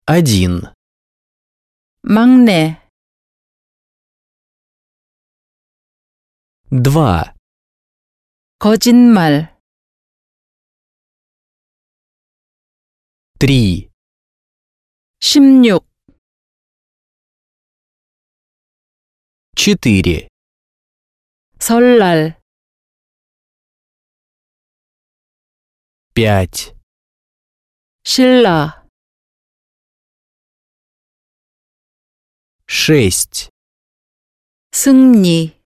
1, 막내, 2, 거짓말, 3, 16, 4, 설날, 5, 신라, 6, 승리,